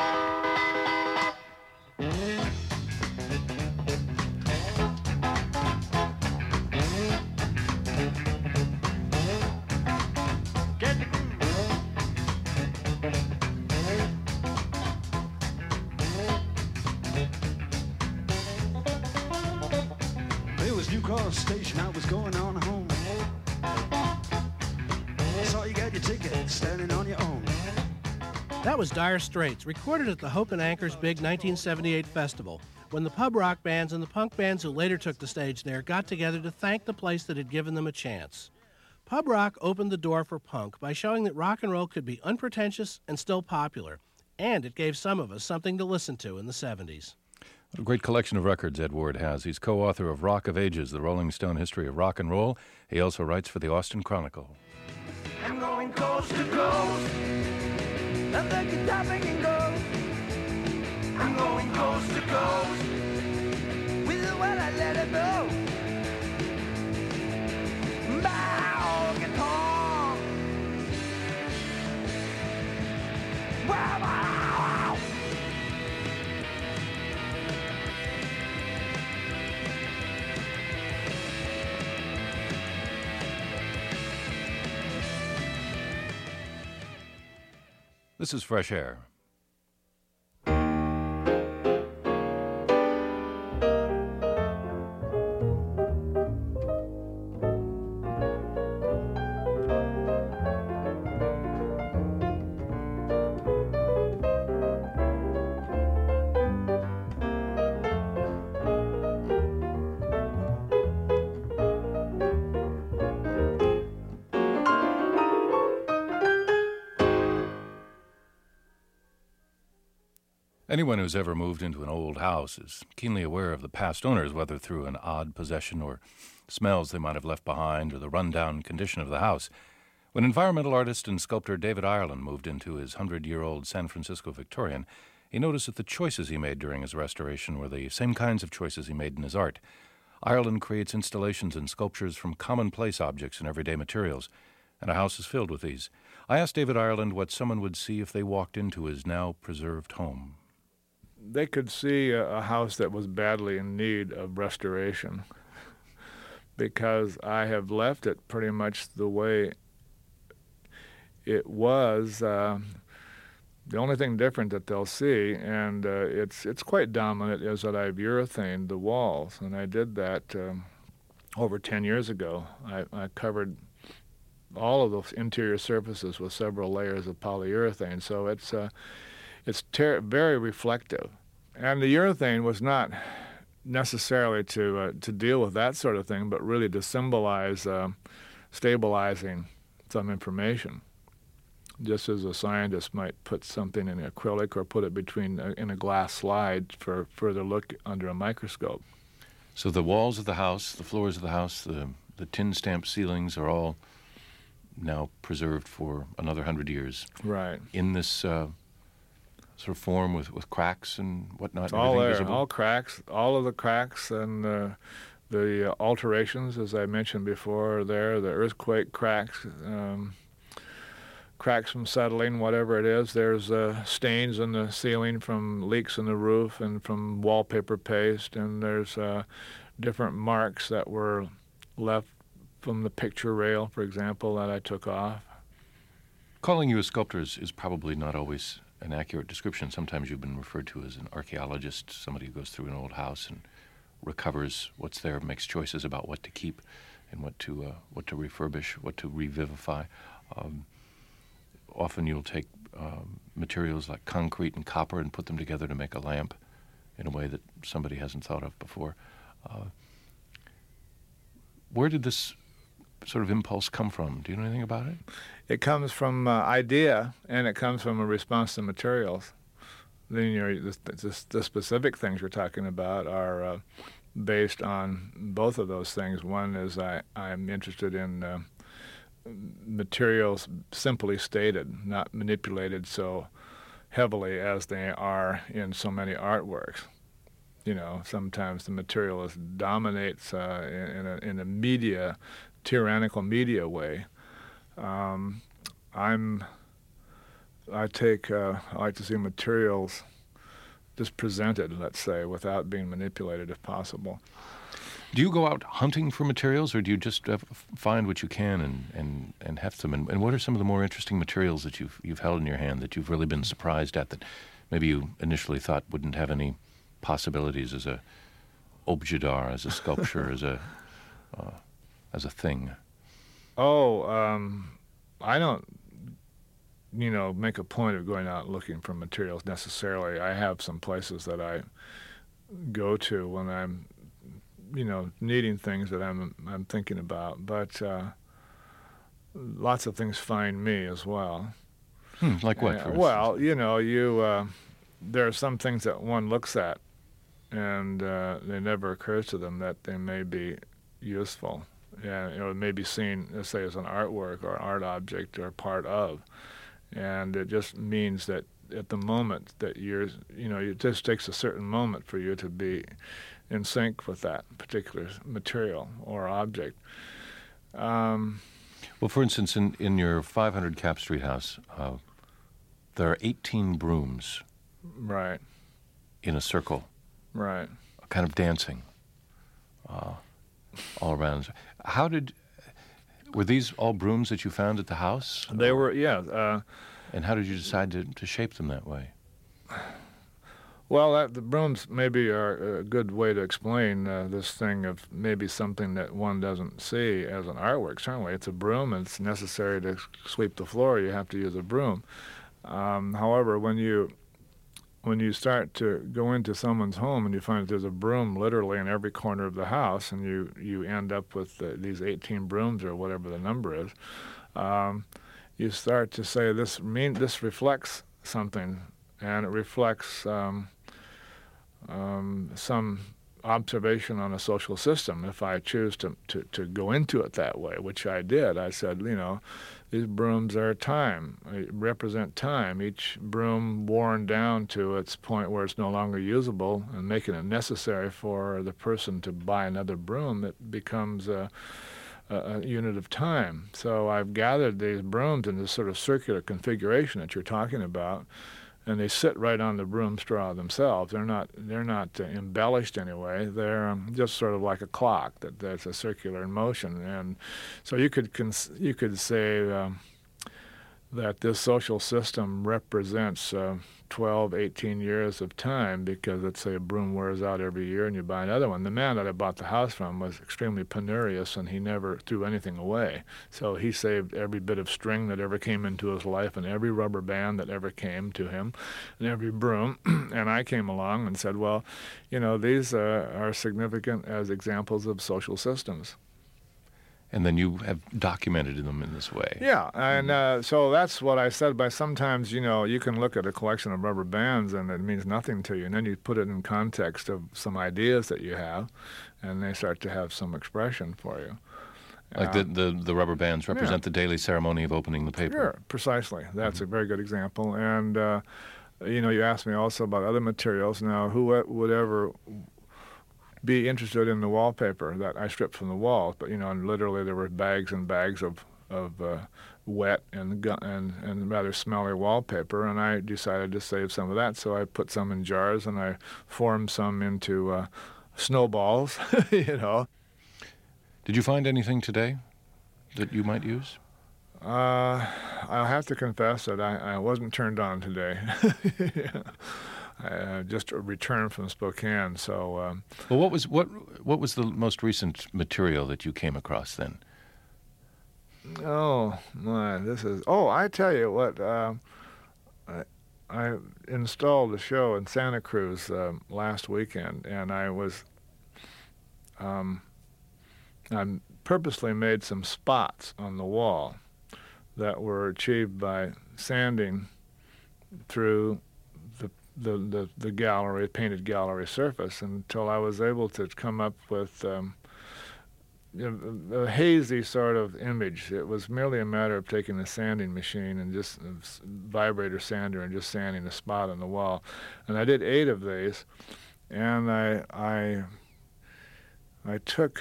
Station, I was going on home. I saw you got your ticket, standing on your own. That was Dire Straits, recorded at the Hope and Anchor's big nineteen seventy-eight festival, when the pub rock bands and the punk bands who later took the stage there got together to thank the place that had given them a chance. Pub rock opened the door for punk by showing that rock and roll could be unpretentious and still popular, and it gave some of us something to listen to in the seventies. What a great collection of records Ed Ward has. He's co-author of Rock of Ages, the Rolling Stone History of Rock and Roll. He also writes for the Austin Chronicle. I'm going coast to coast. Let the guitar banging go. I'm going coast to coast. With the well I let it go. My guitar. Wow, wow, wow. This is Fresh Air. Anyone who's ever moved into an old house is keenly aware of the past owners, whether through an odd possession or smells they might have left behind or the rundown condition of the house. When environmental artist and sculptor David Ireland moved into his hundred-year-old San Francisco Victorian, he noticed that the choices he made during his restoration were the same kinds of choices he made in his art. Ireland creates installations and sculptures from commonplace objects and everyday materials, and a house is filled with these. I asked David Ireland what someone would see if they walked into his now preserved home. They could see a, a house that was badly in need of restoration because I have left it pretty much the way it was. Uh, the only thing different that they'll see, and uh, it's it's quite dominant, is that I've urethaned the walls, and I did that um, over ten years ago. I, I covered all of those interior surfaces with several layers of polyurethane, so it's uh, it's ter- very reflective. And the urethane was not necessarily to uh, to deal with that sort of thing, but really to symbolize uh, stabilizing some information. Just as a scientist might put something in acrylic or put it between uh, in a glass slide for further look under a microscope. So the walls of the house, the floors of the house, the, the tin stamp ceilings are all now preserved for another hundred years. Right. In this uh, sort of form with, with cracks and whatnot. It's all there, visible? all cracks, all of the cracks and uh, the uh, alterations, as I mentioned before, are there, the earthquake cracks, um, cracks from settling, whatever it is. There's uh, stains in the ceiling from leaks in the roof and from wallpaper paste, and there's uh, different marks that were left from the picture rail, for example, that I took off. Calling you a sculptor is, is probably not always an accurate description. Sometimes you've been referred to as an archaeologist, somebody who goes through an old house and recovers what's there, makes choices about what to keep and what to uh, what to refurbish, what to revivify. Um, often you'll take um, materials like concrete and copper and put them together to make a lamp in a way that somebody hasn't thought of before. Uh, where did this sort of impulse come from? Do you know anything about it? It comes from uh, idea, and it comes from a response to materials. Then you know, the, the, the specific things you're talking about are uh, based on both of those things. One is I, I'm interested in uh, materials simply stated, not manipulated so heavily as they are in so many artworks. you know, sometimes the materialist dominates uh, in, in, a, in a media, tyrannical media way. Um, I'm, I take, uh, I like to see materials just presented, let's say, without being manipulated if possible. Do you go out hunting for materials, or do you just uh, find what you can and, and, and heft them? And, and what are some of the more interesting materials that you've you've held in your hand that you've really been surprised at, that maybe you initially thought wouldn't have any possibilities as a objet d'art, as a sculpture, as a uh, as a thing? Oh, um, I don't, you know, make a point of going out looking for materials necessarily. I have some places that I go to when I'm, you know, needing things that I'm I'm thinking about. But uh, lots of things find me as well. Hmm, like what? Uh, For well, you know, you uh, there are some things that one looks at, and uh, it never occurs to them that they may be useful. Yeah, you know, it may be seen, let's say, as an artwork or an art object or part of, and it just means that at the moment that you're, you know, it just takes a certain moment for you to be in sync with that particular material or object. Um, well, for instance, in, in your five hundred Cap Street house, uh, there are eighteen brooms. Right. In a circle. Right. Kind of dancing. Uh, all around. How did, were these all brooms that you found at the house? They were, yeah. Uh, and how did you decide to, to shape them that way? Well, that, the brooms maybe are a good way to explain uh, this thing of maybe something that one doesn't see as an artwork. Certainly, it's a broom, and it's necessary to sweep the floor. You have to use a broom. Um, however, when you when you start to go into someone's home and you find that there's a broom literally in every corner of the house, and you, you end up with uh, these eighteen brooms or whatever the number is, um, you start to say this mean this reflects something, and it reflects um, um, some observation on a social system. If I choose to, to, to go into it that way, which I did, I said, you know, these brooms are time, they represent time. Each broom worn down to its point where it's no longer usable and making it necessary for the person to buy another broom, it becomes a, a, a unit of time. So I've gathered these brooms in this sort of circular configuration that you're talking about, and they sit right on the broom straw themselves. They're not they're not uh, embellished anyway. They're um, just sort of like a clock that that's a circular in motion. And so you could cons- you could say um, that this social system represents uh, twelve, eighteen years of time, because let's say a broom wears out every year and you buy another one. The man that I bought the house from was extremely penurious, and he never threw anything away. So he saved every bit of string that ever came into his life, and every rubber band that ever came to him, and every broom. And I came along and said, well, you know, these uh, are significant as examples of social systems. And then you have documented them in this way. Yeah, and uh, so that's what I said. By sometimes, you know, you can look at a collection of rubber bands and it means nothing to you, and then you put it in context of some ideas that you have, and they start to have some expression for you. Like uh, the, the, the rubber bands represent yeah. the daily ceremony of opening the paper. Sure, precisely. That's mm-hmm. a very good example. And, uh, you know, you asked me also about other materials. Now, who would ever be interested in the wallpaper that I stripped from the walls? But, you know, and literally there were bags and bags of, of uh, wet and, gu- and and rather smelly wallpaper, and I decided to save some of that. So I put some in jars, and I formed some into uh, snowballs, you know. Did you find anything today that you might use? Uh, I'll have to confess that I, I wasn't turned on today. yeah. I uh, just returned from Spokane, so. Um, well, what was what what was the most recent material that you came across then? Oh my, this is. Oh, I tell you what. Uh, I, I installed a show in Santa Cruz uh, last weekend, and I was. Um, I purposely made some spots on the wall that were achieved by sanding through the the, the, the gallery, painted gallery surface, until I was able to come up with um, a, a hazy sort of image. It was merely a matter of taking a sanding machine and just a vibrator sander and just sanding a spot on the wall. And I did eight of these, and I I I took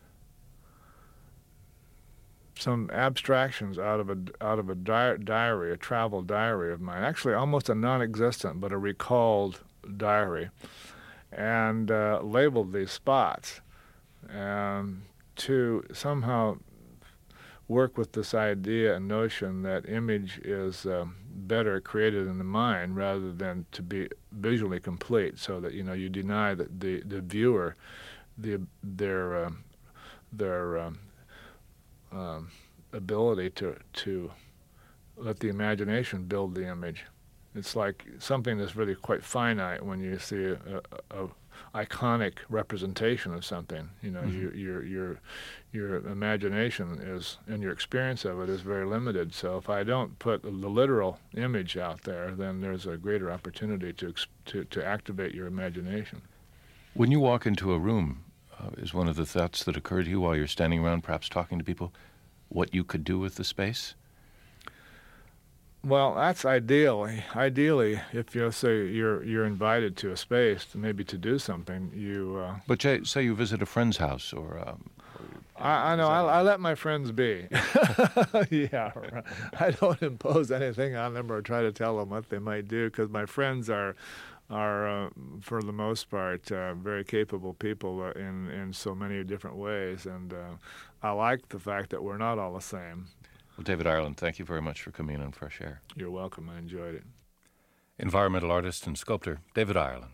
some abstractions out of a out of a di- diary, a travel diary of mine, actually almost a non-existent but a recalled diary, and uh, labeled these spots, and to somehow work with this idea and notion that image is um, better created in the mind rather than to be visually complete, so that you know you deny the the, the viewer the their um, their um, um, ability to to let the imagination build the image. It's like something that's really quite finite when you see a, a, a iconic representation of something. You know, mm-hmm. your your your your imagination is and your experience of it is very limited. So if I don't put the literal image out there, then there's a greater opportunity to to to activate your imagination. When you walk into a room, uh, is one of the thoughts that occur to you while you're standing around, perhaps talking to people, what you could do with the space? Well, that's ideally. Ideally, if you say you're you're invited to a space, to maybe to do something, you. Uh, but say, say you visit a friend's house, or. Um, or I, I know. I, I let my friends be. Yeah, right. I don't impose anything on them or try to tell them what they might do, because my friends are, are uh, for the most part, uh, very capable people in in so many different ways, and uh, I like the fact that we're not all the same. Well, David Ireland, thank you very much for coming in on Fresh Air. You're welcome. I enjoyed it. Environmental artist and sculptor David Ireland.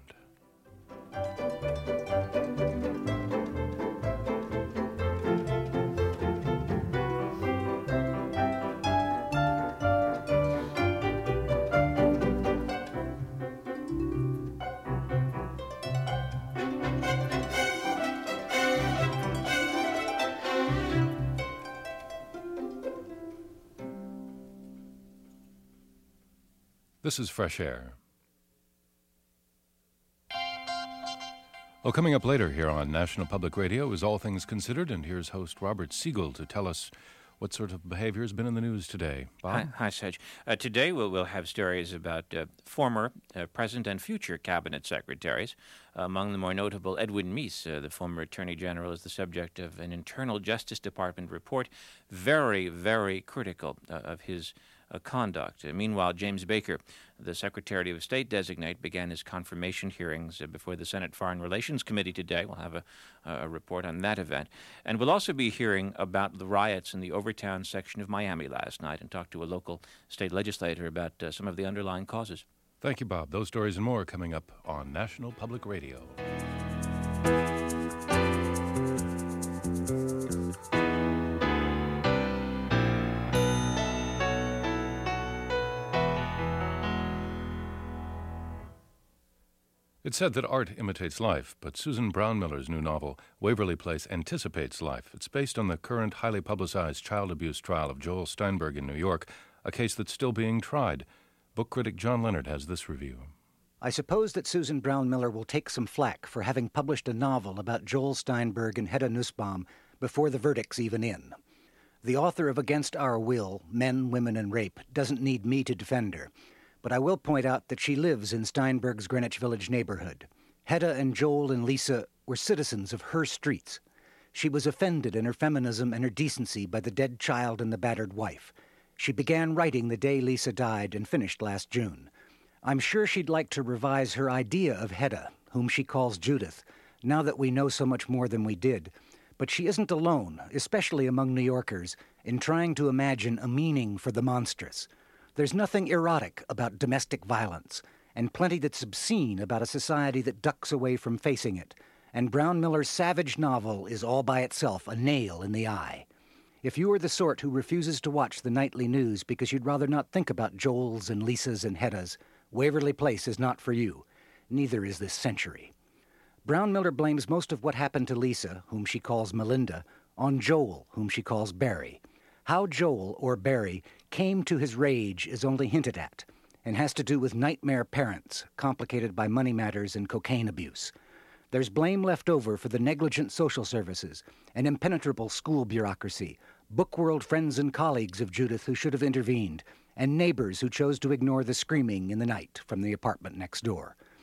This is Fresh Air. Well, coming up later here on National Public Radio is All Things Considered, and here's host Robert Siegel to tell us what sort of behavior has been in the news today. Bob? Hi, hi Sedge. Uh, today we'll, we'll have stories about uh, former, uh, present, and future cabinet secretaries. Uh, among the more notable, Edwin Meese, uh, the former Attorney General, is the subject of an internal Justice Department report, very, very critical uh, of his Uh, conduct. Uh, meanwhile, James Baker, the Secretary of State designate, began his confirmation hearings uh, before the Senate Foreign Relations Committee today. We'll have a, a report on that event. And we'll also be hearing about the riots in the Overtown section of Miami last night and talk to a local state legislator about uh, some of the underlying causes. Thank you, Bob. Those stories and more coming up on National Public Radio. It's said that art imitates life, but Susan Brownmiller's new novel, Waverly Place, anticipates life. It's based on the current highly publicized child abuse trial of Joel Steinberg in New York, a case that's still being tried. Book critic John Leonard has this review. I suppose that Susan Brownmiller will take some flack for having published a novel about Joel Steinberg and Hedda Nussbaum before the verdict's even in. The author of Against Our Will, Men, Women, and Rape doesn't need me to defend her. But I will point out that she lives in Steinberg's Greenwich Village neighborhood. Hedda and Joel and Lisa were citizens of her streets. She was offended in her feminism and her decency by the dead child and the battered wife. She began writing the day Lisa died and finished last June. I'm sure she'd like to revise her idea of Hedda, whom she calls Judith, now that we know so much more than we did. But she isn't alone, especially among New Yorkers, in trying to imagine a meaning for the monstrous. There's nothing erotic about domestic violence, and plenty that's obscene about a society that ducks away from facing it. And Brownmiller's savage novel is all by itself a nail in the eye. If you are the sort who refuses to watch the nightly news because you'd rather not think about Joel's and Lisa's and Hedda's, Waverly Place is not for you. Neither is this century. Brownmiller blames most of what happened to Lisa, whom she calls Melinda, on Joel, whom she calls Barry. How Joel, or Barry, came to his rage is only hinted at, and has to do with nightmare parents, complicated by money matters and cocaine abuse. There's blame left over for the negligent social services, an impenetrable school bureaucracy, bookworld friends and colleagues of Judith who should have intervened, and neighbors who chose to ignore the screaming in the night from the apartment next door.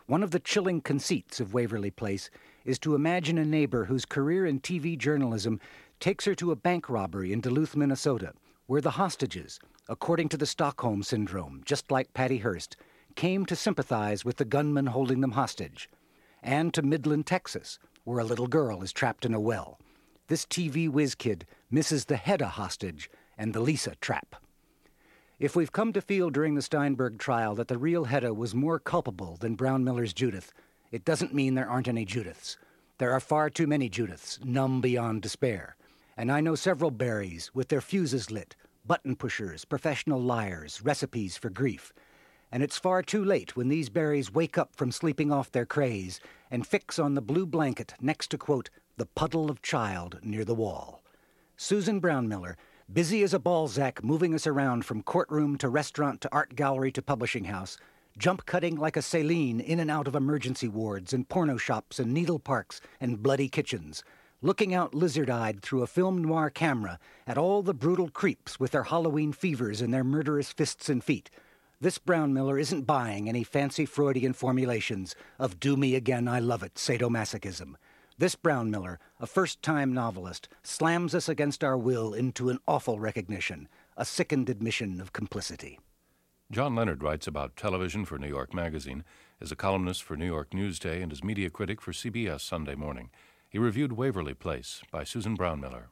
One of the chilling conceits of Waverly Place is to imagine a neighbor whose career in T V journalism takes her to a bank robbery in Duluth, Minnesota, where the hostages, according to the Stockholm Syndrome, just like Patty Hearst, came to sympathize with the gunman holding them hostage. And to Midland, Texas, where a little girl is trapped in a well. This T V whiz kid misses the Hedda hostage and the Lisa trap. If we've come to feel during the Steinberg trial that the real Hedda was more culpable than Brown Miller's Judith, it doesn't mean there aren't any Judiths. There are far too many Judiths, numb beyond despair. And I know several Barrys with their fuses lit, button pushers, professional liars, recipes for grief. And it's far too late when these Barrys wake up from sleeping off their craze and fix on the blue blanket next to, quote, the puddle of child near the wall. Susan Brown Miller, busy as a Balzac moving us around from courtroom to restaurant to art gallery to publishing house, jump-cutting like a Celine in and out of emergency wards and porno shops and needle parks and bloody kitchens, looking out lizard-eyed through a film noir camera at all the brutal creeps with their Halloween fevers and their murderous fists and feet. This Brown Miller isn't buying any fancy Freudian formulations of do me again, I love it, sadomasochism. This Brown Miller, a first-time novelist, slams us against our will into an awful recognition, a sickened admission of complicity. John Leonard writes about television for New York Magazine, is a columnist for New York Newsday, and is media critic for C B S Sunday Morning. He reviewed Waverly Place by Susan Brown Miller.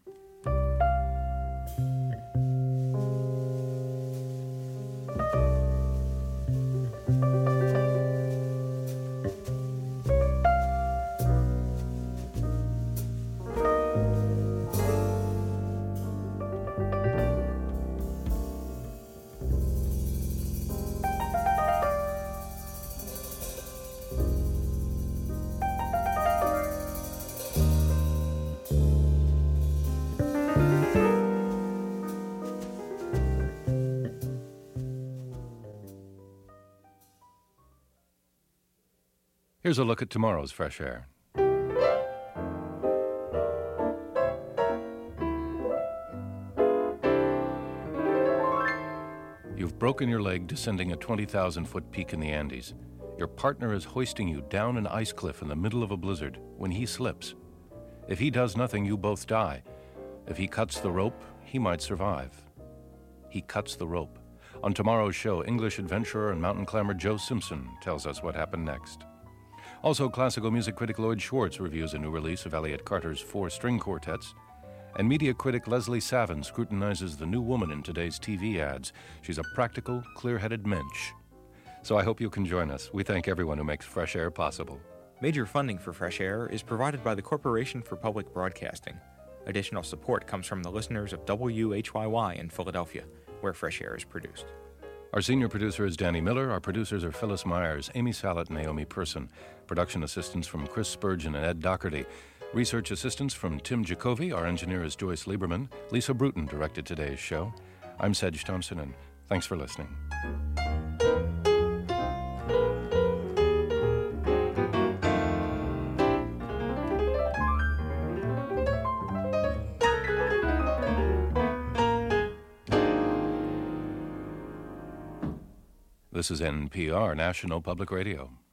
Here's a look at tomorrow's Fresh Air. You've broken your leg descending a twenty thousand foot peak in the Andes. Your partner is hoisting you down an ice cliff in the middle of a blizzard when he slips. If he does nothing, you both die. If he cuts the rope, he might survive. He cuts the rope. On tomorrow's show, English adventurer and mountain climber Joe Simpson tells us what happened next. Also, classical music critic Lloyd Schwartz reviews a new release of Elliott Carter's four string quartets. And media critic Leslie Savin scrutinizes the new woman in today's T V ads. She's a practical, clear-headed mensch. So I hope you can join us. We thank everyone who makes Fresh Air possible. Major funding for Fresh Air is provided by the Corporation for Public Broadcasting. Additional support comes from the listeners of W H Y Y in Philadelphia, where Fresh Air is produced. Our senior producer is Danny Miller. Our producers are Phyllis Myers, Amy Salet, and Naomi Person. Production assistants from Chris Spurgeon and Ed Doherty. Research assistance from Tim Jacoby. Our engineer is Joyce Lieberman. Lisa Bruton directed today's show. I'm Sedge Thompson, and thanks for listening. This is N P R, National Public Radio.